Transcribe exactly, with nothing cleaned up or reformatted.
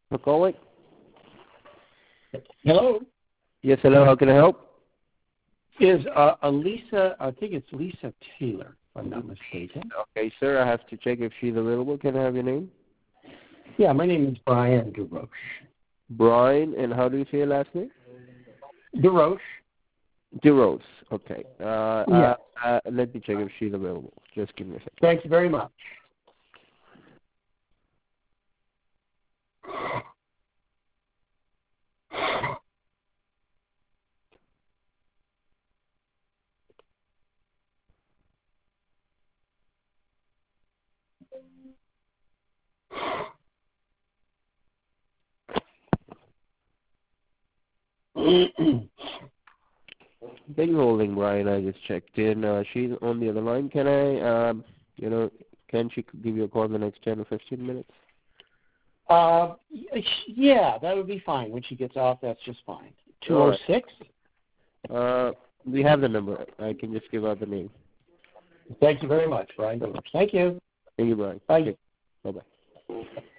For calling. Hello. Yes, hello. How can I help? Is uh, Elisa, I think it's Lisa Taylor, if I'm not mistaken. Okay, sir. I have to check if she's available. Can I have your name? Yeah, my name is Brian DeRoche. Brian, and how do you say your last name? DeRoche. DeRose. Okay. Uh, Yeah. uh, uh, let me check if she's available. Just give me a second. Thank you very much. Thank you for holding, Brian. I just checked in. Uh, she's on the other line. Can I, um, you know, can she give you a call in the next ten or fifteen minutes? Uh, yeah, that would be fine. When she gets off, that's just fine. two oh six? Uh, we have the number. I can just give out the name. Thank you very much, Brian. Thank you. Thank you, Brian. Bye. Bye-bye.